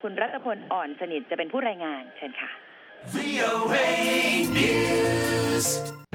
คุณรัตพลอ่อนสนิทจะเป็นผู้รายงานเชิญค่ะ VOA News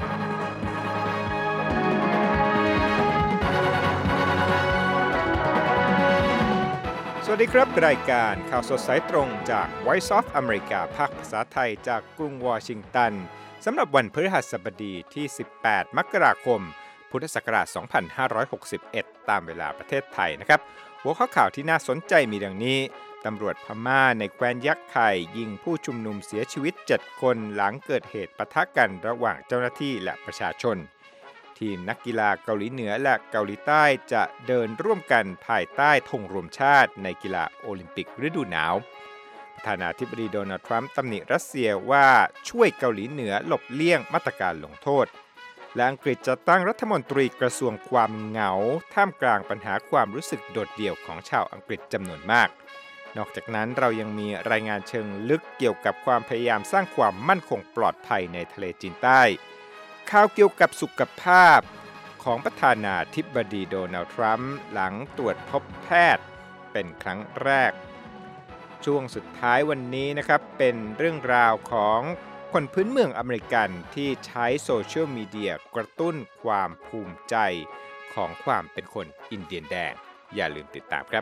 สวัสดีครับรายการข่าวสดสายตรงจาก Voice of America ภาคภาษาไทยจากกรุงวอชิงตันสำหรับวันพฤหัสบดีที่18มกราคมพุทธศักราช2561ตามเวลาประเทศไทยนะครับหัวข้อข่าวที่น่าสนใจมีดังนี้ตำรวจพม่าในแคว้นยักษ์ไข่ยิงผู้ชุมนุมเสียชีวิต7คนหลังเกิดเหตุปะทะกันระหว่างเจ้าหน้าที่และประชาชนทีมนักกีฬาเกาหลีเหนือและเกาหลีใต้จะเดินร่วมกันภายใต้ธงรวมชาติในกีฬาโอลิมปิกฤดูหนาวประธานาธิบดีโดนัลด์ทรัมป์ตำหนิรัสเซียว่าช่วยเกาหลีเหนือหลบเลี่ยงมาตรการลงโทษและอังกฤษจะตั้งรัฐมนตรีกระทรวงความเหงาท่ามกลางปัญหาความรู้สึกโดดเดี่ยวของชาวอังกฤษจำนวนมากนอกจากนั้นเรายังมีรายงานเชิงลึกเกี่ยวกับความพยายามสร้างความมั่นคงปลอดภัยในทะเลจีนใต้ข่าวเกี่ยวกับสุขภาพของประธานาธิบดีโดนัลด์ทรัมป์หลังตรวจพบแพทย์เป็นครั้งแรกช่วงสุดท้ายวันนี้นะครับเป็นเรื่องราวของคนพื้นเมืองอเมริกันที่ใช้โซเชียลมีเดียกระตุ้นความภูมิใจของความเป็นคนอินเดียนแดงอย่าลืมติดตามครับ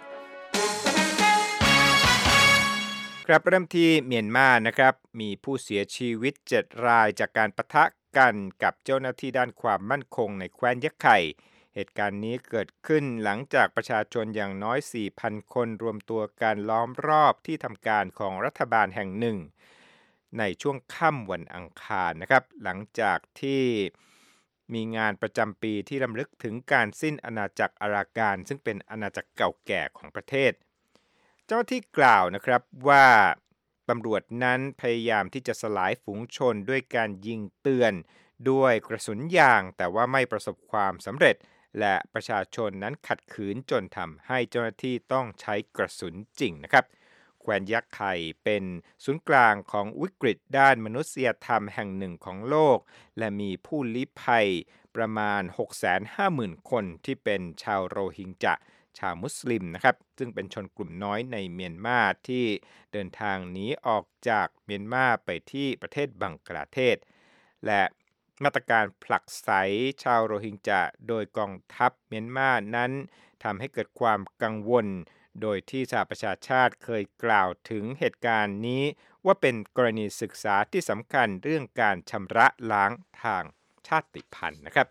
ครับเริ่มที่เมียนมานะครับมีผู้เสียชีวิต7รายจากการปะทะกันกับเจ้าหน้าที่ด้านความมั่นคงในแคว้นยักษ์ไข่เหตุการณ์นี้เกิดขึ้นหลังจากประชาชนอย่างน้อย 4,000 คนรวมตัวกันล้อมรอบที่ทำการของรัฐบาลแห่งหนึ่งในช่วงค่ำวันอังคารนะครับหลังจากที่มีงานประจำปีที่รำลึกถึงการสิ้นอาณาจักรอาราการซึ่งเป็นอาณาจักรเก่าแก่ของประเทศเจ้าหน้าที่กล่าวนะครับว่าตำรวจนั้นพยายามที่จะสลายฝูงชนด้วยการยิงเตือนด้วยกระสุนยางแต่ว่าไม่ประสบความสำเร็จและประชาชนนั้นขัดขืนจนทำให้เจ้าหน้าที่ต้องใช้กระสุนจริงนะครับแคว้นยักษ์ไข่เป็นศูนย์กลางของวิกฤตด้านมนุษยธรรมแห่งหนึ่งของโลกและมีผู้ลี้ภัยประมาณ 650,000 คนที่เป็นชาวโรฮิงญะชาวมุสลิมนะครับซึ่งเป็นชนกลุ่มน้อยในเมียนมาที่เดินทางหนีออกจากเมียนมาไปที่ประเทศบังกลาเทศและมาตรการผลักไสชาวโรฮิงญะโดยกองทัพเมียนมานั้นทำให้เกิดความกังวลโดยที่สหประชาชาติเคยกล่าวถึงเหตุการณ์นี้ว่าเป็นกรณีศึกษาที่สำคัญเรื่องการชำระล้างทางชาติพันธุ์นะครับ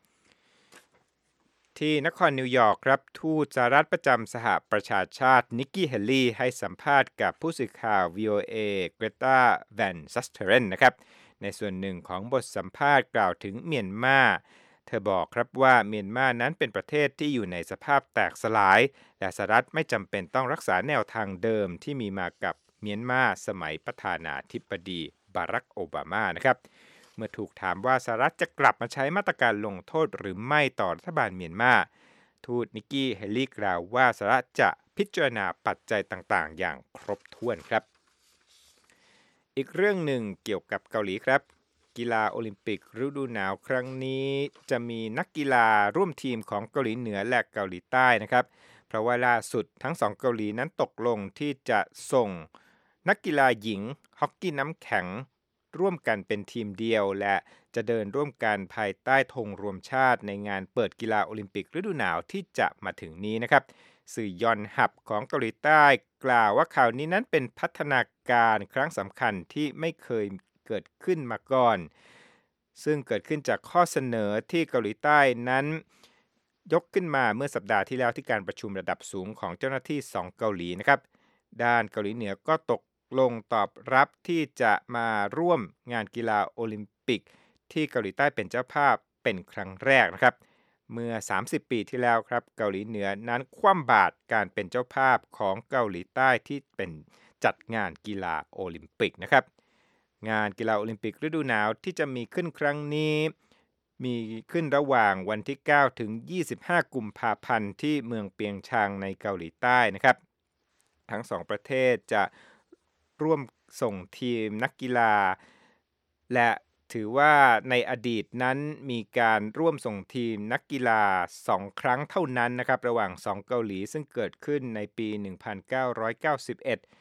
ที่นครนิวยอร์กครับทูตสหรัฐประจำสหประชาชาตินิกกี้เฮลลี่ให้สัมภาษณ์กับผู้สื่อข่าว VOA เกรตาแวนซัสเทเรนนะครับในส่วนหนึ่งของบทสัมภาษณ์กล่าวถึงเมียนมาเธอบอกครับว่าเมียนมานั้นเป็นประเทศที่อยู่ในสภาพแตกสลายและสหรัฐไม่จำเป็นต้องรักษาแนวทางเดิมที่มีมากับเมียนมาสมัยประธานาธิบดีบารักโอบามานะครับเมื่อถูกถามว่าสหรัฐจะกลับมาใช้มาตรการลงโทษหรือไม่ต่อรัฐบาลเมียนมาทูตนิกกี้เฮลลี่กล่าวว่าสหรัฐจะพิจารณาปัจจัยต่างๆอย่างครบถ้วนครับอีกเรื่องหนึ่งเกี่ยวกับเกาหลีครับกีฬาโอลิมปิกฤดูหนาวครั้งนี้จะมีนักกีฬาร่วมทีมของเกาหลีเหนือและเกาหลีใต้นะครับเพราะว่าล่าสุดทั้งสองเกาหลีนั้นตกลงที่จะส่งนักกีฬาหญิงฮอกกี้น้ำแข็งร่วมกันเป็นทีมเดียวและจะเดินร่วมกันภายใต้ธงรวมชาติในงานเปิดกีฬาโอลิมปิกฤดูหนาวที่จะมาถึงนี้นะครับสื่อยอนฮับของเกาหลีใต้กล่าวว่าข่าวนี้นั้นเป็นพัฒนาการครั้งสำคัญที่ไม่เคยเกิดขึ้นมาก่อนซึ่งเกิดขึ้นจากข้อเสนอที่เกาหลีใต้นั้นยกขึ้นมาเมื่อสัปดาห์ที่แล้วที่การประชุมระดับสูงของเจ้าหน้าที่2เกาหลีนะครับด้านเกาหลีเหนือก็ตกลงตอบรับที่จะมาร่วมงานกีฬาโอลิมปิกที่เกาหลีใต้เป็นเจ้าภาพเป็นครั้งแรกนะครับเมื่อ30ปีที่แล้วครับเกาหลีเหนือนั้นคว่ำบาตรการเป็นเจ้าภาพของเกาหลีใต้ที่เป็นจัดงานกีฬาโอลิมปิกนะครับงานกีฬาโอลิมปิกฤดูหนาวที่จะมีขึ้นครั้งนี้มีขึ้นระหว่างวันที่9ถึง25กุมภาพันธ์ที่เมืองเปียงชางในเกาหลีใต้นะครับทั้งสองประเทศจะร่วมส่งทีมนักกีฬาและถือว่าในอดีตนั้นมีการร่วมส่งทีมนักกีฬา2ครั้งเท่านั้นนะครับระหว่าง2เกาหลีซึ่งเกิดขึ้นในปี1991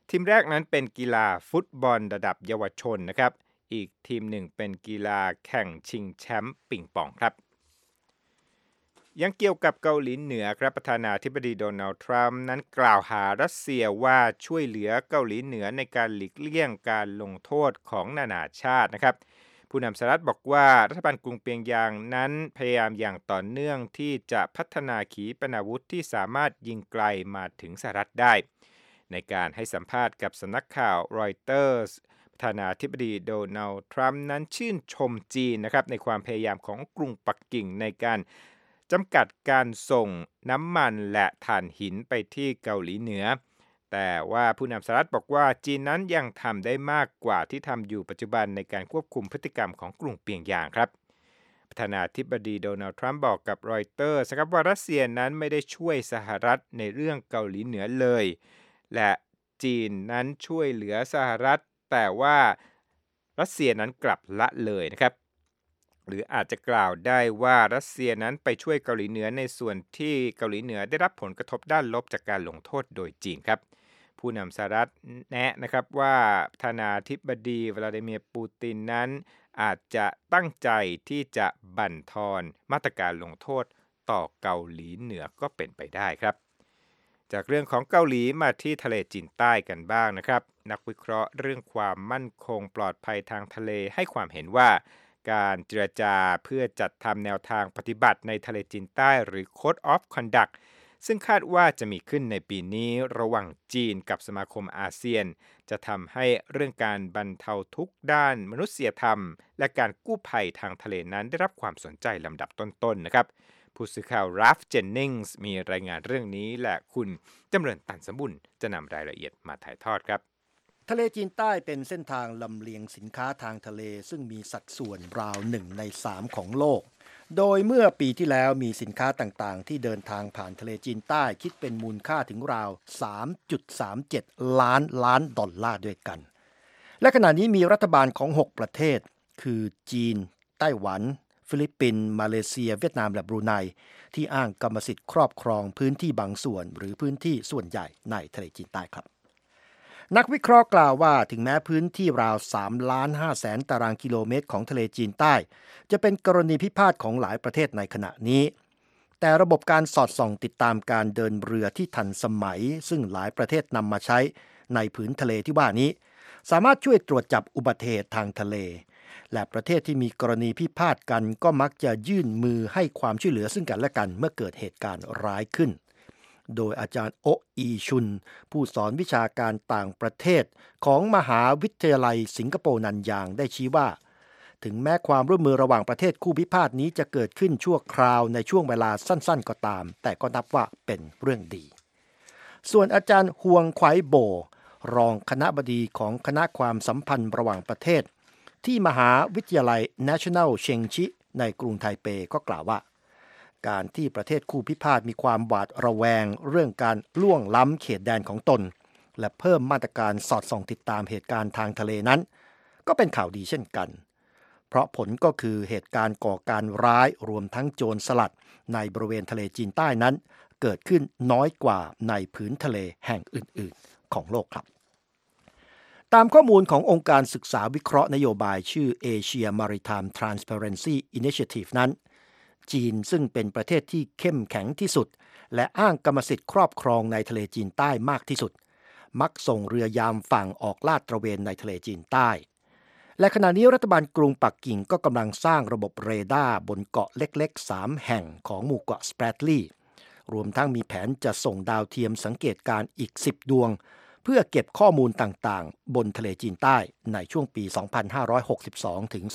ทีมแรกนั้นเป็นกีฬาฟุตบอลระดับเยาวชนนะครับอีกทีมหนึ่งเป็นกีฬาแข่งชิงแชมป์ปิงปองครับยังเกี่ยวกับเกาหลีเหนือครับประธานาธิบดีโดนัลด์ทรัมป์นั้นกล่าวหารัสเซียว่าช่วยเหลือเกาหลีเหนือในการหลีกเลี่ยงการลงโทษของนานาชาตินะครับผู้นำสหรัฐบอกว่ารัฐบาลกรุงเปียงยางนั้นพยายามอย่างต่อเนื่องที่จะพัฒนาขีปนาวุธที่สามารถยิงไกลมาถึงสหรัฐได้ในการให้สัมภาษณ์กับสำนักข่าวรอยเตอร์สประธานาธิบดีโดนัลด์ทรัมป์นั้นชื่นชมจีนนะครับในความพยายามของกรุงปักกิ่งในการจำกัดการส่งน้ำมันและถ่านหินไปที่เกาหลีเหนือแต่ว่าผู้นำสหรัฐบอกว่าจีนนั้นยังทำได้มากกว่าที่ทำอยู่ปัจจุบันในการควบคุมพฤติกรรมของกรุงเปียงยางครับประธานาธิบดีโดนัลด์ทรัมป์บอกกับรอยเตอร์ครับว่ารัสเซียนั้นไม่ได้ช่วยสหรัฐในเรื่องเกาหลีเหนือเลยและจีนนั้นช่วยเหลือสหรัฐแต่ว่ารัสเซียนั้นกลับละเลยนะครับหรืออาจจะกล่าวได้ว่ารัสเซียนั้นไปช่วยเกาหลีเหนือในส่วนที่เกาหลีเหนือได้รับผลกระทบด้านลบจากการลงโทษโดยจีนครับผู้นำสหรัฐแนะนะครับว่าประธานาธิบดีวลาดิเมียร์ปูตินนั้นอาจจะตั้งใจที่จะบั่นทอนมาตรการลงโทษต่อเกาหลีเหนือก็เป็นไปได้ครับจากเรื่องของเกาหลีมาที่ทะเลจีนใต้กันบ้างนะครับนักวิเคราะห์เรื่องความมั่นคงปลอดภัยทางทะเลให้ความเห็นว่าการเจรจาเพื่อจัดทำแนวทางปฏิบัติในทะเลจีนใต้หรือ Code of Conduct ซึ่งคาดว่าจะมีขึ้นในปีนี้ระหว่างจีนกับสมาคมอาเซียนจะทำให้เรื่องการบรรเทาทุกข์ด้านมนุษยธรรมและการกู้ภัยทางทะเลนั้นได้รับความสนใจลำดับต้นๆนะครับผู้สื่อข่าวราฟเจนนิงส์มีรายงานเรื่องนี้และคุณจำเริญตันสมบุญจะนำรายละเอียดมาถ่ายทอดครับทะเลจีนใต้เป็นเส้นทางลำเลียงสินค้าทางทะเลซึ่งมีสัดส่วนราว1 ใน 3ของโลกโดยเมื่อปีที่แล้วมีสินค้าต่างๆที่เดินทางผ่านทะเลจีนใต้คิดเป็นมูลค่าถึงราว 3.37 ล้านดอลลาร์ด้วยกันและขณะนี้มีรัฐบาลของ6ประเทศคือจีนไต้หวันฟิลิปปินส์มาเลเซียเวียดนามและบรูไนที่อ้างกรรมสิทธิ์ครอบครองพื้นที่บางส่วนหรือพื้นที่ส่วนใหญ่ในทะเลจีนใต้ครับนักวิเคราะห์กล่าวว่าถึงแม้พื้นที่ราว 3.5 แสนตารางกิโลเมตรของทะเลจีนใต้จะเป็นกรณีพิพาทของหลายประเทศในขณะนี้แต่ระบบการสอดส่องติดตามการเดินเรือที่ทันสมัยซึ่งหลายประเทศนำมาใช้ในผืนทะเลที่ว่านี้สามารถช่วยตรวจจับอุบัติเหตุทางทะเลและประเทศที่มีกรณีพิพาทกันก็มักจะยื่นมือให้ความช่วยเหลือซึ่งกันและกันเมื่อเกิดเหตุการณ์ร้ายขึ้นโดยอาจารย์โออีชุนผู้สอนวิชาการต่างประเทศของมหาวิทยาลัยสิงคโปร์นันยางได้ชี้ว่าถึงแม้ความร่วมมือระหว่างประเทศคู่พิพาทนี้จะเกิดขึ้นชั่วคราวในช่วงเวลาสั้นๆก็ตามแต่ก็นับว่าเป็นเรื่องดีส่วนอาจารย์ฮวงไขว้โบรองคณบดีของคณะความสัมพันธ์ระหว่างประเทศที่มหาวิทยาลัย National เชงชิในกรุงไทเปก็กล่าวว่าการที่ประเทศคู่พิพาทมีความหวาดระแวงเรื่องการล่วงล้ำเขตแดนของตนและเพิ่มมาตรการสอดส่องติดตามเหตุการณ์ทางทะเลนั้นก็เป็นข่าวดีเช่นกันเพราะผลก็คือเหตุการณ์ก่อการร้ายรวมทั้งโจรสลัดในบริเวณทะเลจีนใต้นั้นเกิดขึ้นน้อยกว่าในผืนทะเลแห่งอื่นๆของโลกครับตามข้อมูลขององค์การศึกษาวิเคราะห์นโยบายชื่อ Asia Maritime Transparency Initiative นั้นจีนซึ่งเป็นประเทศที่เข้มแข็งที่สุดและอ้างกรรมสิทธิ์ครอบครองในทะเลจีนใต้มากที่สุดมักส่งเรือยามฝั่งออกลาดตระเวนในทะเลจีนใต้และขณะนี้รัฐบาลกรุงปักกิ่งก็กำลังสร้างระบบเรดาร์บนเกาะเล็กๆ3แห่งของหมู่เกาะสเปรดลีย์รวมทั้งมีแผนจะส่งดาวเทียมสังเกตการณ์อีก10ดวงเพื่อเก็บข้อมูลต่างๆบนทะเลจีนใต้ในช่วงปี 2562 ถึง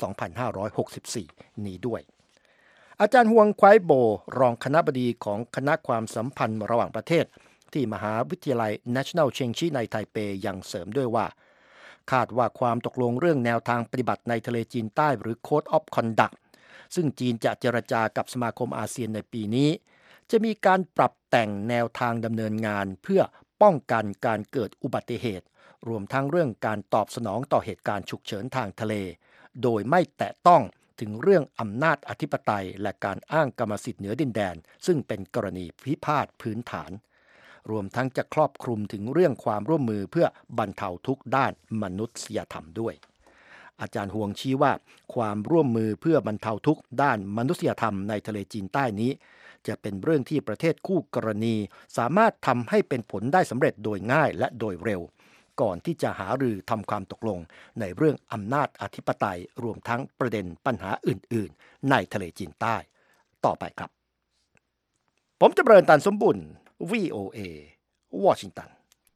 2564 นี้ด้วยอาจารย์ฮวงไขว้โบรองคณบดีของคณะความสัมพันธ์ระหว่างประเทศที่มหาวิทยาลัย National เชงชิในไทเปยังเสริมด้วยว่าคาดว่าความตกลงเรื่องแนวทางปฏิบัติในทะเลจีนใต้หรือ Code of Conduct ซึ่งจีนจะเจรจากับสมาคมอาเซียนในปีนี้จะมีการปรับแต่งแนวทางดำเนินงานเพื่อป้องกันการเกิดอุบัติเหตุรวมทั้งเรื่องการตอบสนองต่อเหตุการณ์ฉุกเฉินทางทะเลโดยไม่แตะต้องถึงเรื่องอำนาจอธิปไตยและการอ้างกรรมสิทธิ์เหนือดินแดนซึ่งเป็นกรณีพิพาทพื้นฐานรวมทั้งจะครอบคลุมถึงเรื่องความร่วมมือเพื่อบรรเทาทุกข์ด้านมนุษยธรรมด้วยอาจารย์ฮวงชี้ว่าความร่วมมือเพื่อบรรเทาทุกข์ด้านมนุษยธรรมในทะเลจีนใต้นี้จะเป็นเรื่องที่ประเทศคู่กรณีสามารถทำให้เป็นผลได้สำเร็จโดยง่ายและโดยเร็วก่อนที่จะหารือทำความตกลงในเรื่องอำนาจอธิปไตยรวมทั้งประเด็นปัญหาอื่นๆในทะเลจีนใต้ต่อไปครับผมจำเริญตันสมบุญ VOA วอชิงตัน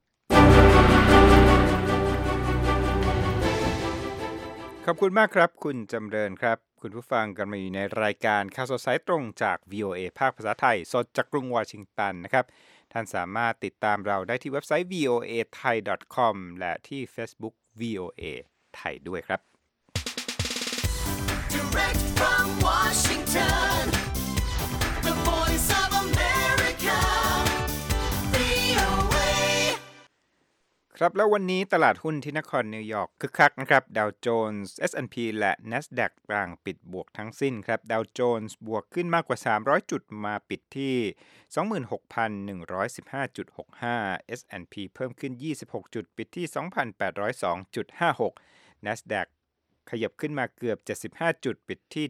ขอบคุณมากครับคุณจำเริญครับคุณผู้ฟังกำลังอยู่ในรายการข่าวสดสายตรงจาก VOA ภาคภาษาไทยสดจากกรุงวอชิงตันนะครับท่านสามารถติดตามเราได้ที่เว็บไซต์ voathai.com และที่ Facebook VOA ไทยด้วยครับ Direct from Washington, the voice of America, VOA. ครับแล้ววันนี้ตลาดหุ้นที่นครนิวยอร์กคึกคักนะครับดาวโจนส์ S&P และ NASDAQ ต่างปิดบวกทั้งสิ้นครับดาวโจนส์บวกขึ้นมากกว่า300จุดมาปิดที่ 26,115.65 S&P เพิ่มขึ้น26จุดปิดที่ 2,802.56 NASDAQ ขยับขึ้นมาเกือบ75จุดปิดที่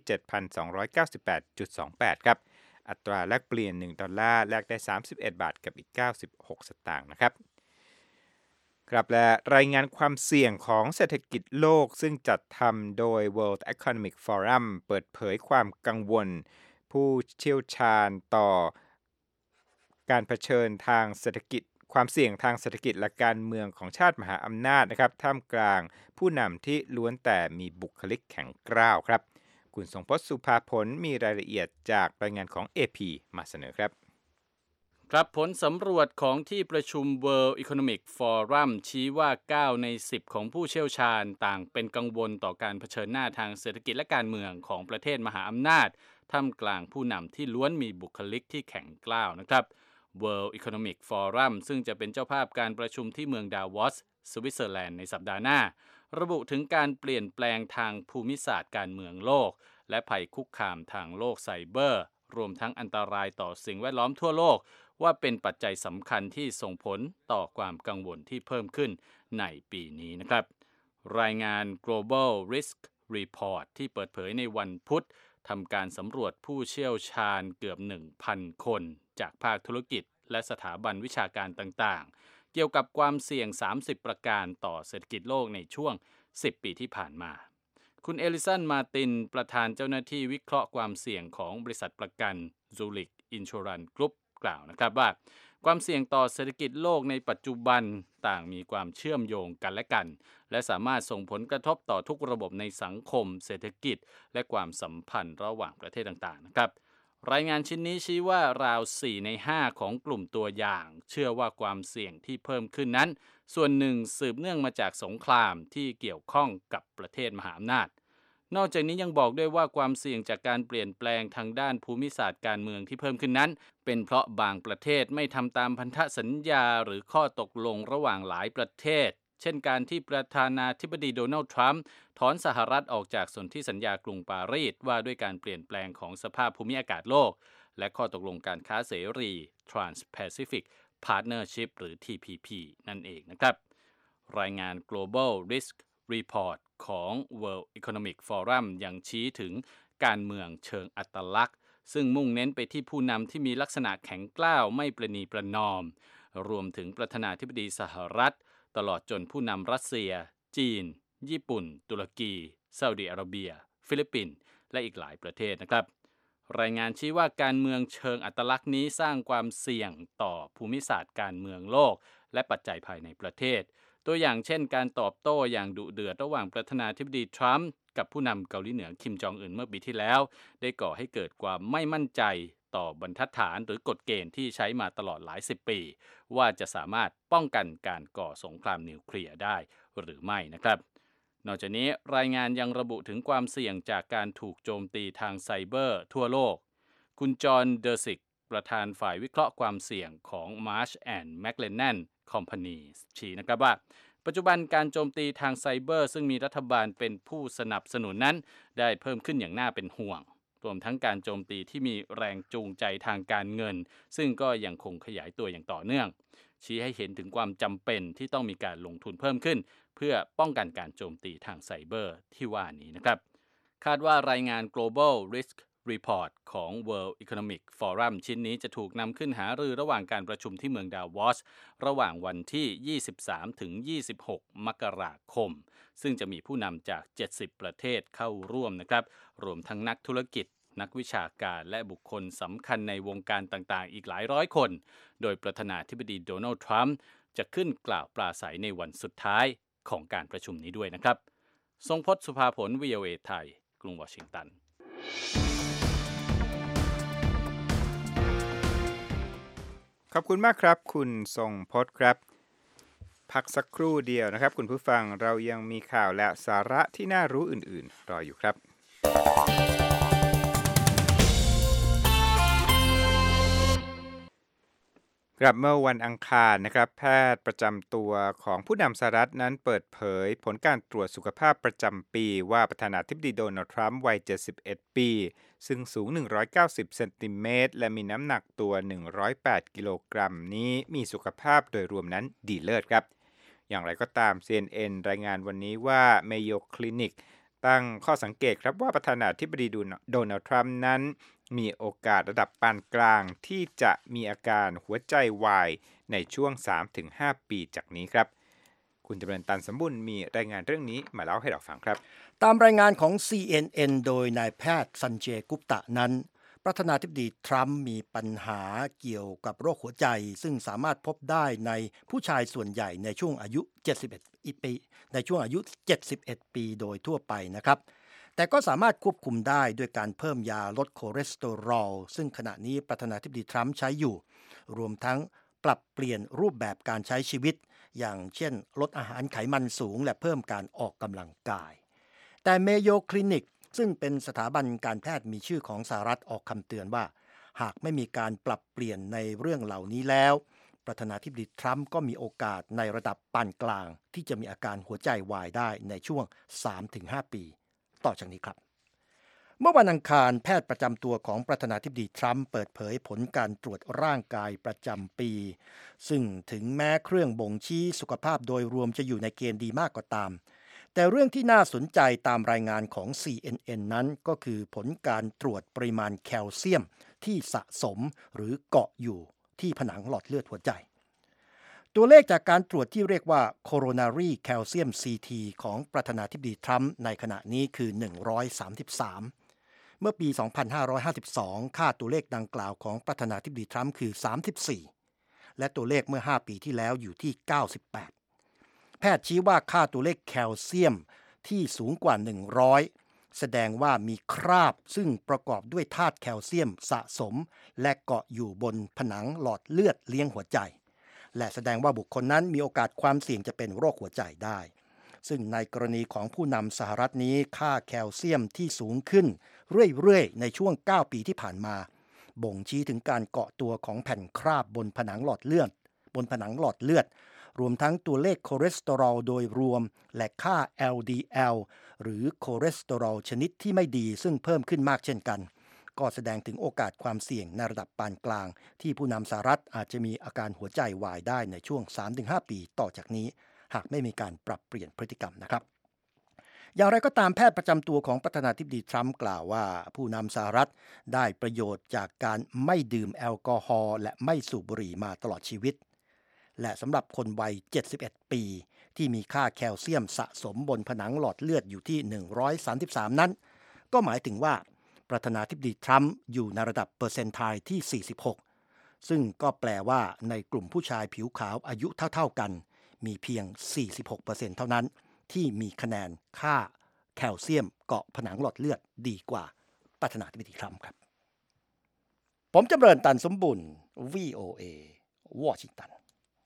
7,298.28 ครับอัตราแลกเปลี่ยน1ดอลลาร์แลกได้31บาทกับอีก96สตางค์นะครับครับและรายงานความเสี่ยงของเศรษฐกิจโลกซึ่งจัดทำโดย World Economic Forum เปิดเผยความกังวลผู้เชี่ยวชาญต่อการเผชิญทางเศรษฐกิจความเสี่ยงทางเศรษฐกิจและการเมืองของชาติมหาอำนาจนะครับท่ามกลางผู้นำที่ล้วนแต่มีบุคลิกแข็งกร้าวครับคุณทรงพจน์สุภาผลมีรายละเอียดจากรายงานของ AP มาเสนอครับครับผลสำรวจของที่ประชุม World Economic Forum ชี้ว่า9ใน10ของผู้เชี่ยวชาญต่างเป็นกังวลต่อการเผชิญหน้าทางเศรษฐกิจและการเมืองของประเทศมหาอำนาจท่ามกลางผู้นำที่ล้วนมีบุคลิกที่แข็งกร้าวนะครับ World Economic Forum ซึ่งจะเป็นเจ้าภาพการประชุมที่เมืองดาวอสสวิตเซอร์แลนด์ในสัปดาห์หน้าระบุถึงการเปลี่ยนแปลงทางภูมิศาสตร์การเมืองโลกและภัยคุกคามทางโลกไซเบอร์รวมทั้งอันตรายต่อสิ่งแวดล้อมทั่วโลกว่าเป็นปัจจัยสำคัญที่ส่งผลต่อความกังวลที่เพิ่มขึ้นในปีนี้นะครับรายงาน Global Risk Report ที่เปิดเผยในวันพุธทำการสำรวจผู้เชี่ยวชาญเกือบ 1,000 คนจากภาคธุรกิจและสถาบันวิชาการต่างๆเกี่ยวกับความเสี่ยง30ประการต่อเศรษฐกิจโลกในช่วง10ปีที่ผ่านมาคุณเอลิสันมาตินประธานเจ้าหน้าที่วิเคราะห์ความเสี่ยงของบริษัทประกัน Zurich Insurance Group กล่าวนะครับว่าความเสี่ยงต่อเศรษฐกิจโลกในปัจจุบันต่างมีความเชื่อมโยงกันและกันและสามารถส่งผลกระทบต่อทุกระบบในสังคมเศรษฐกิจและความสัมพันธ์ระหว่างประเทศต่างๆนะครับรายงานชิ้นนี้ชี้ว่าราว4ใน5ของกลุ่มตัวอย่างเชื่อว่าความเสี่ยงที่เพิ่มขึ้นนั้นส่วนหนึ่งสืบเนื่องมาจากสงครามที่เกี่ยวข้องกับประเทศมหาอำนาจนอกจากนี้ยังบอกด้วยว่าความเสี่ยงจากการเปลี่ยนแปลงทางด้านภูมิศาสตร์การเมืองที่เพิ่มขึ้นนั้นเป็นเพราะบางประเทศไม่ทำตามพันธสัญญาหรือข้อตกลงระหว่างหลายประเทศเช่นการที่ประธานาธิบดีโดนัลด์ทรัมป์ถอนสหรัฐออกจากสนธิสัญญากรุงปารีสว่าด้วยการเปลี่ยนแปลงของสภาพภูมิอากาศโลกและข้อตกลงการค้าเสรี Trans-Pacific Partnership หรือ TPP นั่นเองนะครับรายงาน Global Risk Report ของ World Economic Forum ยังชี้ถึงการเมืองเชิงอัตลักษณ์ซึ่งมุ่งเน้นไปที่ผู้นำที่มีลักษณะแข็งกร้าวไม่ประนีประนอมรวมถึงประธานาธิบดีสหรัฐตลอดจนผู้นำรัสเซียจีนญี่ปุ่นตุรกีซาอุดิอาระเบียฟิลิปปินส์และอีกหลายประเทศนะครับรายงานชี้ว่าการเมืองเชิงอัตลักษณ์นี้สร้างความเสี่ยงต่อภูมิศาสตร์การเมืองโลกและปัจจัยภายในประเทศตัวอย่างเช่นการตอบโต้อย่างดุเดือดระหว่างประธานาธิบดีทรัมป์กับผู้นำเกาหลีเหนือคิมจองอึนเมื่อปีที่แล้วได้ก่อให้เกิดความไม่มั่นใจต่อบรรทัดฐานหรือกฎเกณฑ์ที่ใช้มาตลอดหลายสิบปีว่าจะสามารถป้องกันการก่อสงครามนิวเคลียร์ได้หรือไม่นะครับนอกจากนี้รายงานยังระบุถึงความเสี่ยงจากการถูกโจมตีทางไซเบอร์ทั่วโลกคุณจอห์นเดอร์ซิกประธานฝ่ายวิเคราะห์ความเสี่ยงของ Marsh & McLennan Company ชี้นะครับว่าปัจจุบันการโจมตีทางไซเบอร์ซึ่งมีรัฐบาลเป็นผู้สนับสนุนนั้นได้เพิ่มขึ้นอย่างน่าเป็นห่วงรวมทั้งการโจมตีที่มีแรงจูงใจทางการเงินซึ่งก็ยังคงขยายตัวอย่างต่อเนื่องชี้ให้เห็นถึงความจำเป็นที่ต้องมีการลงทุนเพิ่มขึ้นเพื่อป้องกันการโจมตีทางไซเบอร์ที่ว่านี้นะครับคาดว่ารายงาน Global Risk Report ของ World Economic Forum ชิ้นนี้จะถูกนำขึ้นหารือระหว่างการประชุมที่เมืองดาวอสระหว่างวันที่ 23 ถึง 26 มกราคมซึ่งจะมีผู้นำจาก 70 ประเทศเข้าร่วมนะครับรวมทั้งนักธุรกิจนักวิชาการและบุคคลสำคัญในวงการต่างๆอีกหลายร้อยคนโดยประธานาธิบดีโดนัลด์ทรัมป์จะขึ้นกล่าวปราศัยในวันสุดท้ายของการประชุมนี้ด้วยนะครับทรงพจน์ สุภาผล VOA ไทยกรุงวอชิงตันขอบคุณมากครับคุณทรงพจน์ครับพักสักครู่เดียวนะครับคุณผู้ฟังเรายังมีข่าวและสาระที่น่ารู้อื่นๆรออยู่ครับกลับเมื่อวันอังคารนะครับแพทย์ประจำตัวของผู้นำสหรัฐนั้นเปิดเผยผลการตรวจสุขภาพประจำปีว่าประธานาธิบดีโดนัลด์ทรัมป์วัย71ปีซึ่งสูง190เซนติเมตรและมีน้ำหนักตัว108กิโลกรัมนี้มีสุขภาพโดยรวมนั้นดีเลิศครับอย่างไรก็ตาม CNN รายงานวันนี้ว่า Mayo Clinic ตั้งข้อสังเกตครับว่าประธานาธิบดีโดนัลด์ทรัมป์นั้นมีโอกาสระดับปานกลางที่จะมีอาการหัวใจวายในช่วง 3-5 ปีจากนี้ครับคุณจำเริญตันสมบุญมีรายงานเรื่องนี้มาเล่าให้เราฟังครับตามรายงานของ CNN โดยนายแพทย์ซันเจย์ กุปตะนั้นประธานาธิบดีทรัมป์มีปัญหาเกี่ยวกับโรคหัวใจซึ่งสามารถพบได้ในผู้ชายส่วนใหญ่ในช่วงอายุ71ปีในช่วงอายุ71ปีโดยทั่วไปนะครับแต่ก็สามารถควบคุมได้ด้วยการเพิ่มยาลดคอเลสเตอรอลซึ่งขณะนี้ประธานาธิบดีทรัมป์ใช้อยู่รวมทั้งปรับเปลี่ยนรูปแบบการใช้ชีวิตอย่างเช่นลดอาหารไขมันสูงและเพิ่มการออกกำลังกายแต่ Mayo Clinic ซึ่งเป็นสถาบันการแพทย์มีชื่อของสหรัฐออกคำเตือนว่าหากไม่มีการปรับเปลี่ยนในเรื่องเหล่านี้แล้วประธานาธิบดีทรัมป์ก็มีโอกาสในระดับปานกลางที่จะมีอาการหัวใจวายได้ในช่วง 3-5 ปีต่อจากนี้ครับเมื่อวันอังคารแพทย์ประจำตัวของประธานาธิบดีทรัมป์เปิดเผยผลการตรวจร่างกายประจำปีซึ่งถึงแม้เครื่องบ่งชี้สุขภาพโดยรวมจะอยู่ในเกณฑ์ดีมากก็ตามแต่เรื่องที่น่าสนใจตามรายงานของ CNN นั้นก็คือผลการตรวจปริมาณแคลเซียมที่สะสมหรือเกาะอยู่ที่ผนังหลอดเลือดหัวใจตัวเลขจากการตรวจที่เรียกว่า Coronary Calcium CT ของประธานาธิบดีทรัมป์ในขณะนี้คือ133เมื่อปี 2552 ค่าตัวเลขดังกล่าวของประธานาธิบดีทรัมป์คือ34และตัวเลขเมื่อ5ปีที่แล้วอยู่ที่98แพทย์ชี้ว่าค่าตัวเลขแคลเซียมที่สูงกว่า100แสดงว่ามีคราบซึ่งประกอบด้วยธาตุแคลเซียมสะสมและเกาะอยู่บนผนังหลอดเลือดเลี้ยงหัวใจและแสดงว่าบุคคลนั้นมีโอกาสความเสี่ยงจะเป็นโรคหัวใจได้ซึ่งในกรณีของผู้นำสหรัฐนี้ค่าแคลเซียมที่สูงขึ้นเรื่อยๆในช่วง9ปีที่ผ่านมาบ่งชี้ถึงการเกาะตัวของแผ่นคราบบนผนังหลอดเลือดรวมทั้งตัวเลขคอเลสเตอรอลโดยรวมและค่า LDL หรือคอเลสเตอรอลชนิดที่ไม่ดีซึ่งเพิ่มขึ้นมากเช่นกันก็แสดงถึงโอกาสความเสี่ยงในระดับปานกลางที่ผู้นำสหรัฐอาจจะมีอาการหัวใจวายได้ในช่วง 3-5 ปีต่อจากนี้หากไม่มีการปรับเปลี่ยนพฤติกรรมนะครับอย่างไรก็ตามแพทย์ประจำตัวของประธานาธิบดีทรัมป์กล่าวว่าผู้นำสหรัฐได้ประโยชน์จากการไม่ดื่มแอลกอฮอล์และไม่สูบบุหรี่มาตลอดชีวิตและสำหรับคนวัย71ปีที่มีค่าแคลเซียมสะสมบนผนังหลอดเลือดอยู่ที่133นั้นก็หมายถึงว่าประธานาธิบดีทรัมป์อยู่ในระดับเปอร์เซนต์ไทล์ที่46ซึ่งก็แปลว่าในกลุ่มผู้ชายผิวขาวอายุเท่าๆกันมีเพียง 46% เท่านั้นที่มีคะแนนค่าแคลเซียมเกาะผนังหลอดเลือดดีกว่าประธานาธิบดีทรัมป์ครับผมจำเริญตันสมบุญ VOA วอชิงตัน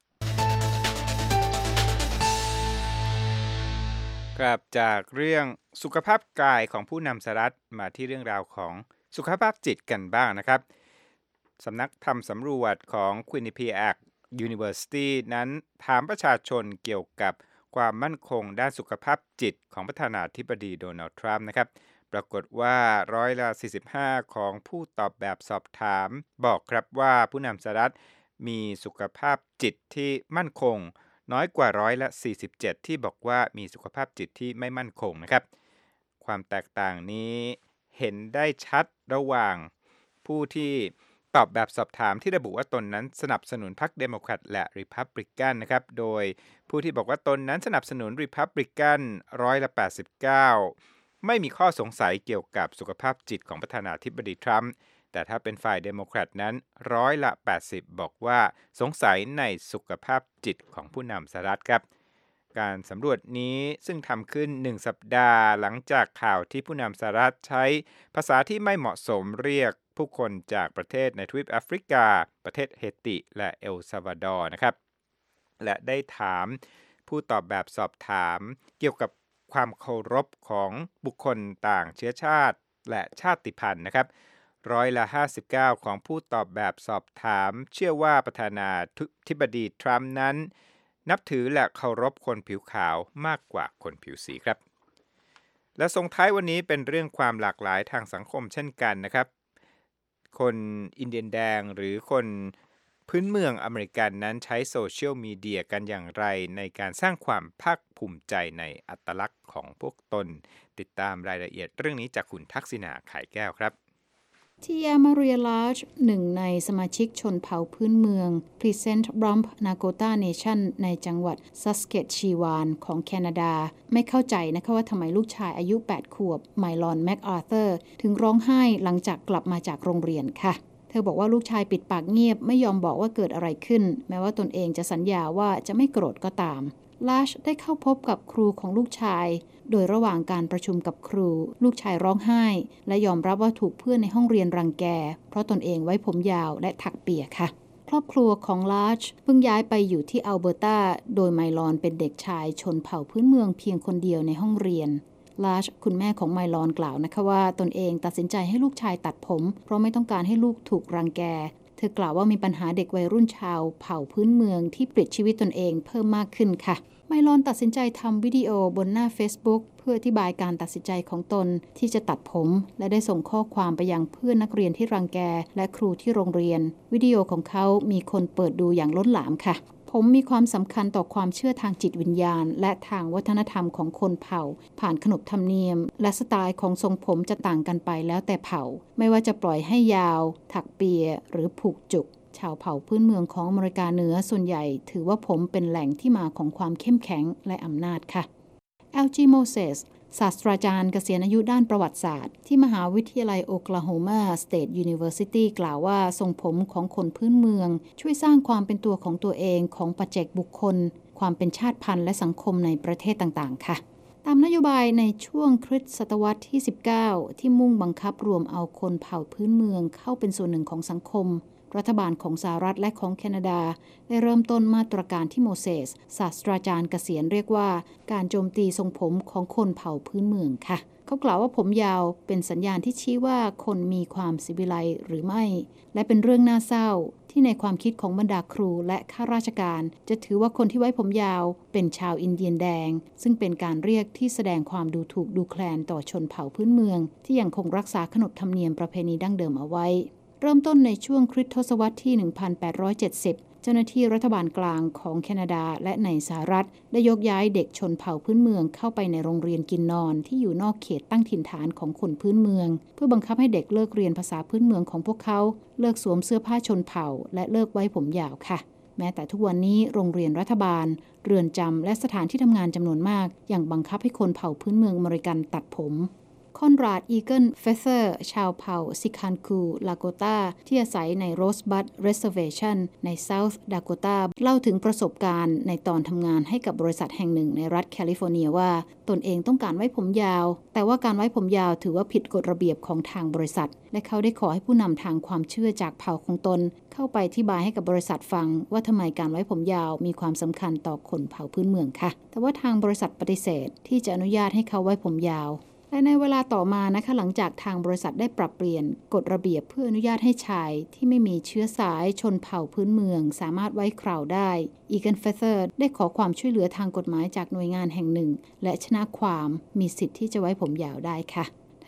กลับจากเรื่องสุขภาพกายของผู้นำสหรัฐมาที่เรื่องราวของสุขภาพจิตกันบ้างนะครับสำนักทำสำรวจของ Quinnipiac University นั้นถามประชาชนเกี่ยวกับความมั่นคงด้านสุขภาพจิตของประธานาธิบดีโดนัลด์ทรัมป์นะครับปรากฏว่า45%ของผู้ตอบแบบสอบถามบอกครับว่าผู้นำสหรัฐมีสุขภาพจิตที่มั่นคงน้อยกว่า47%ที่บอกว่ามีสุขภาพจิตที่ไม่มั่นคงนะครับความแตกต่างนี้เห็นได้ชัดระหว่างผู้ที่ตอบแบบสอบถามที่ระบุว่าตนนั้นสนับสนุนพรรคเดโมแครตและริพับลิกันนะครับโดยผู้ที่บอกว่าตนนั้นสนับสนุนริพับลิกัน89%ไม่มีข้อสงสัยเกี่ยวกับสุขภาพจิตของประธานาธิบดีทรัมป์แต่ถ้าเป็นฝ่ายเดโมแครตนั้น80%บอกว่าสงสัยในสุขภาพจิตของผู้นำสหรัฐครับการสำรวจนี้ซึ่งทำขึ้น1สัปดาห์หลังจากข่าวที่ผู้นำสหรัฐใช้ภาษาที่ไม่เหมาะสมเรียกผู้คนจากประเทศในทวีปแอฟริกาประเทศเฮติและเอลซัลวาดอร์นะครับและได้ถามผู้ตอบแบบสอบถามเกี่ยวกับความเคารพของบุคคลต่างเชื้อชาติและชาติพันธุ์นะครับ59%ของผู้ตอบแบบสอบถามเชื่อว่าประธานาธิบดีทรัมป์นั้นนับถือและเคารพคนผิวขาวมากกว่าคนผิวสีครับและส่งท้ายวันนี้เป็นเรื่องความหลากหลายทางสังคมเช่นกันนะครับคนอินเดียนแดงหรือคนพื้นเมืองอเมริกันนั้นใช้โซเชียลมีเดียกันอย่างไรในการสร้างความภาคภูมิใจในอัตลักษณ์ของพวกตนติดตามรายละเอียดเรื่องนี้จากคุณทักษิณาไข่แก้วครับทีอามาเรียลาจหนึ่งในสมาชิกชนเผ่าพื้นเมือง Pleasant Rump Nakota Nation ในจังหวัดซัสเกตชีวานของแคนาดาไม่เข้าใจนะคะว่าทำไมลูกชายอายุ8ขวบไมลอนแมคอาร์เธอร์ถึงร้องไห้หลังจากกลับมาจากโรงเรียนค่ะเธอบอกว่าลูกชายปิดปากเงียบไม่ยอมบอกว่าเกิดอะไรขึ้นแม้ว่าตนเองจะสัญญาว่าจะไม่โกรธก็ตามลาชได้เข้าพบกับครูของลูกชายโดยระหว่างการประชุมกับครูลูกชายร้องไห้และยอมรับว่าถูกเพื่อนในห้องเรียนรังแกเพราะตนเองไว้ผมยาวและถักเปียค่ะครอบครัวของลาชเพิ่งย้ายไปอยู่ที่อัลเบอร์ตาโดยไมลอนเป็นเด็กชายชนเผ่าพื้นเมืองเพียงคนเดียวในห้องเรียนลาชคุณแม่ของไมลอนกล่าวนะคะว่าตนเองตัดสินใจให้ลูกชายตัดผมเพราะไม่ต้องการให้ลูกถูกรังแกเธอกล่าวว่ามีปัญหาเด็กวัยรุ่นชาวเผ่าพื้นเมืองที่ปลิดชีวิตตนเองเพิ่มมากขึ้นค่ะไมลอนตัดสินใจทำวิดีโอบนหน้า Facebook เพื่ออธิบายการตัดสินใจของตนที่จะตัดผมและได้ส่งข้อความไปยังเพื่อนนักเรียนที่รังแกและครูที่โรงเรียนวิดีโอของเขามีคนเปิดดูอย่างล้นหลามค่ะผมมีความสำคัญต่อความเชื่อทางจิตวิญญาณและทางวัฒนธรรมของคนเผ่าผ่านขนบธรรมเนียมและสไตล์ของทรงผมจะต่างกันไปแล้วแต่เผ่าไม่ว่าจะปล่อยให้ยาวถักเปียหรือผูกจุกชาวเผ่าพื้นเมืองของอเมริกาเหนือส่วนใหญ่ถือว่าผมเป็นแหล่งที่มาของความเข้มแข็งและอำนาจค่ะ LG Moses ศาสตราจารย์เกษียณอายุด้านประวัติศาสตร์ที่มหาวิทยาลัยโอคลาโฮมาสเตทยูนิเวอร์ซิตี้กล่าวว่าทรงผมของคนพื้นเมืองช่วยสร้างความเป็นตัวของตัวเองของปัจเจกบุคคลความเป็นชาติพันธุ์และสังคมในประเทศต่างๆค่ะตามนโยบายในช่วงคริสตศตวรรษที่19ที่มุ่งบังคับรวมเอาคนเผ่าพื้นเมืองเข้าเป็นส่วนหนึ่งของสังคมรัฐบาลของสหรัฐและของแคนาดาได้เริ่มต้นมาตรการที่โมเสสศาสตราจารย์เกษียณเรียกว่าการโจมตีทรงผมของคนเผ่าพื้นเมืองค่ะเขากล่าวว่าผมยาวเป็นสัญญาณที่ชี้ว่าคนมีความศิวิไลซ์หรือไม่และเป็นเรื่องน่าเศร้าที่ในความคิดของบรรดาครูและข้าราชการจะถือว่าคนที่ไว้ผมยาวเป็นชาวอินเดียนแดงซึ่งเป็นการเรียกที่แสดงความดูถูกดูแคลนต่อชนเผ่าพื้นเมืองที่ยังคงรักษาขนบธรรมเนียมประเพณีดั้งเดิมเอาไว้เริ่มต้นในช่วงคริสตศตวรรษที่ 1870 เจ้าหน้าที่รัฐบาลกลางของแคนาดาและในสหรัฐได้ยกย้ายเด็กชนเผ่าพื้นเมืองเข้าไปในโรงเรียนกินนอนที่อยู่นอกเขตตั้งถิ่นฐานของคนพื้นเมืองเพื่อบังคับให้เด็กเลิกเรียนภาษาพื้นเมืองของพวกเขาเลิกสวมเสื้อผ้าชนเผ่าและเลิกไว้ผมยาวค่ะแม้แต่ทุกวันนี้โรงเรียนรัฐบาลเรือนจำและสถานที่ทำงานจำนวนมากยังบังคับให้คนเผ่าพื้นเมืองอเมริกันตัดผมคอนราด อีเกิล เฟเธอร์ชาวเผ่าซิคันคู ลาโกตาที่อาศัยในโรสบัด เรสเซอร์เวชั่นในเซาท์ดาโกตาเล่าถึงประสบการณ์ในตอนทำงานให้กับบริษัทแห่งหนึ่งในรัฐแคลิฟอร์เนียว่าตนเองต้องการไว้ผมยาวแต่ว่าการไว้ผมยาวถือว่าผิดกฎระเบียบของทางบริษัทและเขาได้ขอให้ผู้นำทางความเชื่อจากเผ่าของตนเข้าไปอธิบายให้กับบริษัทฟังว่าทำไมการไว้ผมยาวมีความสำคัญต่อคนเผ่าพื้นเมืองค่ะแต่ว่าทางบริษัทปฏิเสธที่จะอนุญาตให้เขาไว้ผมยาวและในเวลาต่อมานะคะหลังจากทางบริษัทได้ปรับเปลี่ยนกฎระเบียบเพื่ออนุญาตให้ชายที่ไม่มีเชื้อสายชนเผ่าพื้นเมืองสามารถไว้เคราได้อีเกนเฟเธอร์ได้ขอความช่วยเหลือทางกฎหมายจากหน่วยงานแห่งหนึ่งและชนะความมีสิทธิ์ที่จะไว้ผมยาวได้ค่ะท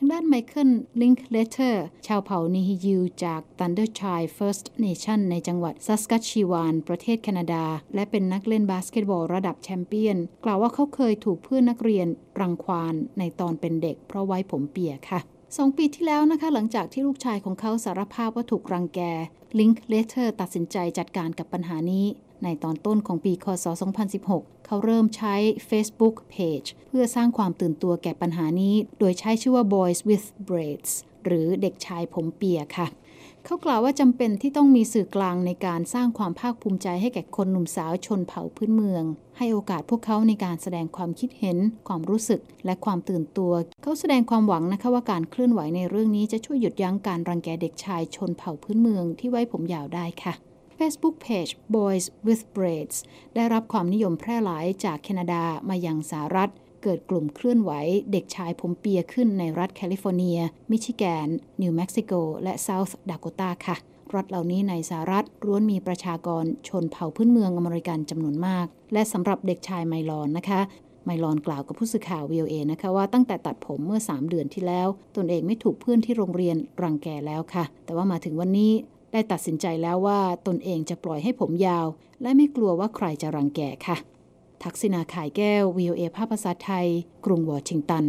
างด้านไมเคิล ลิงค์เลเตอร์ชาวเผ่านิฮิยูจาก Thunderchild First Nation ในจังหวัดซัสกัตชีวานประเทศแคนาดาและเป็นนักเล่นบาสเกตบอลระดับแชมเปี้ยนกล่าวว่าเขาเคยถูกเพื่อนนักเรียนรังควานในตอนเป็นเด็กเพราะไว้ผมเปียค่ะ2 ปีที่แล้วนะคะหลังจากที่ลูกชายของเขาสารภาพว่าถูกรังแก ลิงค์เลเตอร์ตัดสินใจจัดการกับปัญหานี้ในตอนต้นของปีคศ 2016 เขาเริ่มใช้ Facebook Page เพื่อสร้างความตื่นตัวแก่ปัญหานี้โดยใช้ชื่อว่า Boys with Braids หรือเด็กชายผมเปียค่ะเขากล่าวว่าจำเป็นที่ต้องมีสื่อกลางในการสร้างความภาคภูมิใจให้แก่คนหนุ่มสาวชนเผ่าพื้นเมืองให้โอกาสพวกเขาในการแสดงความคิดเห็นความรู้สึกและความตื่นตัวเขาแสดงความหวังนะคะว่าการเคลื่อนไหวในเรื่องนี้จะช่วยหยุดยั้งการรังแกเด็กชายชนเผ่าพื้นเมืองที่ไว้ผมยาวได้ค่ะFacebook Page Boys with Braids ได้รับความนิยมแพร่หลายจากแคนาดามายังสหรัฐเกิดกลุ่มเคลื่อนไหวเด็กชายผมเปียขึ้นในรัฐแคลิฟอร์เนียมิชิแกนนิวเม็กซิโกและเซาท์ดาโกตาค่ะรัฐเหล่านี้ในสหรัฐล้วนมีประชากรชนเผ่าพื้นเมืองอเมริกันจำนวนมากและสำหรับเด็กชายไมลอนนะคะไมลอนกล่าวกับผู้สื่อข่าว VOA นะคะว่าตั้งแต่ตัดผมเมื่อ3 เดือนที่แล้วตนเองไม่ถูกเพื่อนที่โรงเรียนรังแกแล้วค่ะแต่ว่ามาถึงวันนี้ได้ตัดสินใจแล้วว่าตนเองจะปล่อยให้ผมยาวและไม่กลัวว่าใครจะรังแกค่ะทักษิณาข่ายแก้ว VOA ภาคภาษาไทยกรุงวอชิงตัน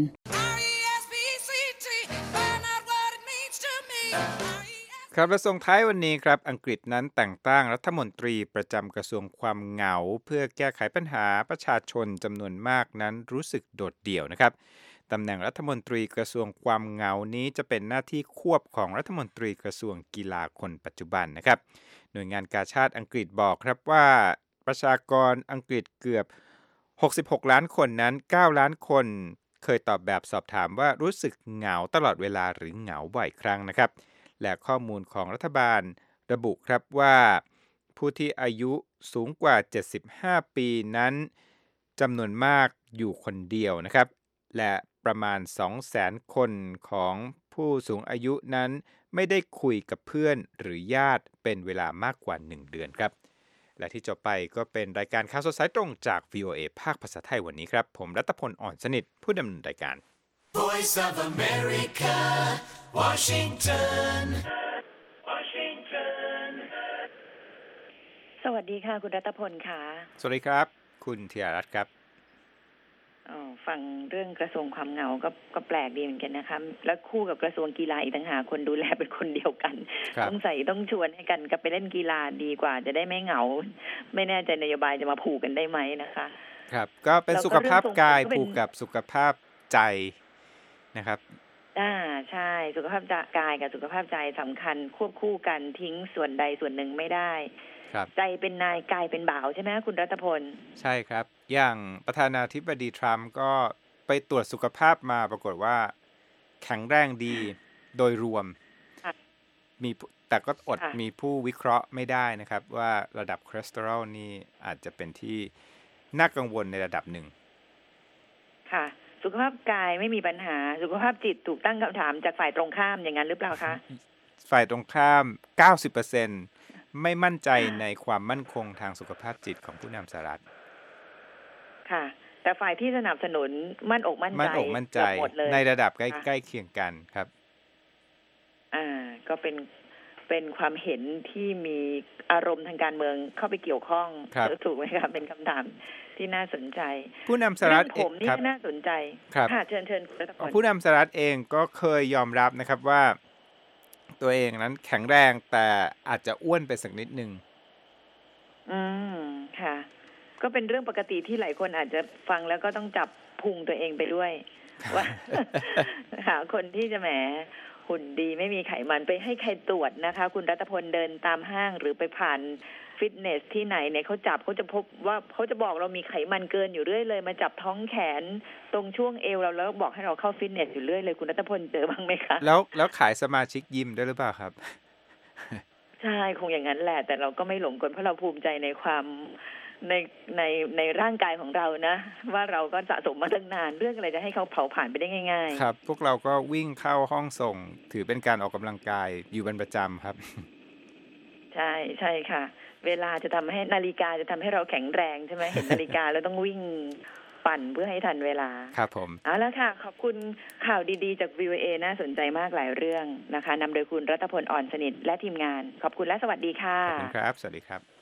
ครับและส่งท้ายวันนี้ครับอังกฤษนั้นแต่งตั้งรัฐมนตรีประจำกระทรวงความเหงาเพื่อแก้ไขปัญหาประชาชนจำนวนมากนั้นรู้สึกโดดเดี่ยวนะครับตำแหน่งรัฐมนตรีกระทรวงความเหงานี้จะเป็นหน้าที่ควบของรัฐมนตรีกระทรวงกีฬาคนปัจจุบันนะครับหน่วยงานกาชาดอังกฤษบอกครับว่าประชากรอังกฤษเกือบ66 ล้านคนนั้น9 ล้านคนเคยตอบแบบสอบถามว่ารู้สึกเหงาตลอดเวลาหรือเหงาบ่อยครั้งนะครับและข้อมูลของรัฐบาลระบุครับว่าผู้ที่อายุสูงกว่า75 ปีนั้นจำนวนมากอยู่คนเดียวนะครับและประมาณ 200,000 คนของผู้สูงอายุนั้นไม่ได้คุยกับเพื่อนหรือญาติเป็นเวลามากกว่า1 เดือนครับและที่จบไปก็เป็นรายการข่าวสดสายตรงจาก VOA ภาคภาษาไทยวันนี้ครับผมรัตพล อ่อนสนิทผู้ดำเนินรายการ Voice of America, Washington. สวัสดีค่ะคุณรัตพลค่ะสวัสดีครับคุณธีรรัตน์ครับฟังเรื่องกระทรวงความเหงาก็แปลกดีเหมือนกันนะคะแล้วคู่กับกระทรวงกีฬาอีกต่างหากคนดูแลเป็นคนเดียวกันต้องชวนให้กันกลับไปเล่นกีฬาดีกว่าจะได้ไม่เหงาไม่แน่ใจนโยบายจะมาผูกกันได้ไหมนะคะครับก็เป็นสุขภาพกายผูกกับสุขภาพใจนะครับใช่สุขภาพกายกับสุขภาพใจสำคัญควบคู่กันทิ้งส่วนใดส่วนหนึ่งไม่ได้ใจเป็นนายกายเป็นบ่าวใช่ไหมคุณรัตพลใช่ครับอย่างประธานาธิบดีทรัมป์ก็ไปตรวจสุขภาพมาปรากฏว่าแข็งแรงดีโดยรวมมีแต่ก็อดมีผู้วิเคราะห์ไม่ได้นะครับว่าระดับคอเลสเตอรอลนี่อาจจะเป็นที่น่ากังวลในระดับหนึ่งค่ะสุขภาพกายไม่มีปัญหาสุขภาพจิตถูกตั้งคำถามจากฝ่ายตรงข้ามอย่างนั้นหรือเปล่าคะฝ่ายตรงข้าม 90% ไม่มั่นใจในความมั่นคงทางสุขภาพจิตของผู้นำสหรัฐค่ะแต่ฝ่ายที่สนับสนุนมั่นอกมั่นใจในระดับใกล้เคียงกันครับก็เป็นความเห็นที่มีอารมณ์ทางการเมืองเข้าไปเกี่ยวข้องถูกไหมครับเป็นคำถามที่น่าสนใจผู้นำสหรัฐผมนี่น่าสนใจค่ะเชิญคุณรัตพลผู้นำสหรัฐเองก็เคยยอมรับนะครับว่าตัวเองนั้นแข็งแรงแต่อาจจะอ้วนไปสักนิดนึงค่ะก็เป็นเรื่องปกติที่หลายคนอาจจะฟังแล้วก็ต้องจับพุงตัวเองไปด้วยว่าหาคนที่จะแหมหุ่นดีไม่มีไขมันไปให้ใครตรวจนะคะคุณรัตพลเดินตามห้างหรือไปผ่านฟิตเนสที่ไหนเนี่ยเขาจะพบว่าเขาจะบอกเรามีไขมันเกินอยู่เรื่อยเลยมาจับท้องแขนตรงช่วงเอวเราแล้วบอกให้เราเข้าฟิตเนสอยู่เรื่อยเลยคุณรัตพลเจอบ้างไหมคะแล้วขายสมาชิกยิมด้วยหรือเปล่าครับใช่คงอย่างนั้นแหละแต่เราก็ไม่หลงกลเพราะเราภูมิใจในความในร่างกายของเรานะว่าเราก็สะสมมาตั้งนานเรื่องอะไรจะให้เขาเผาผ่านไปได้ง่ายๆครับพวกเราก็วิ่งเข้าห้องส่งถือเป็นการออกกำลังกายอยู่เป็นประจำครับใช่ค่ะเวลาจะทำให้นาฬิกาจะทำให้เราแข็งแรงใช่ไหมเห็นนาฬิกาแล้วต้องวิ่งปั่นเพื่อให้ทันเวลาครับผมเอาละค่ะขอบคุณข่าวดีๆจาก VOA น่าสนใจมากหลายเรื่องนะคะนำโดยคุณรัตพล อ่อนสนิทและทีมงานขอบคุณและสวัสดีค่ะขอบคุณครับสวัสดีครับ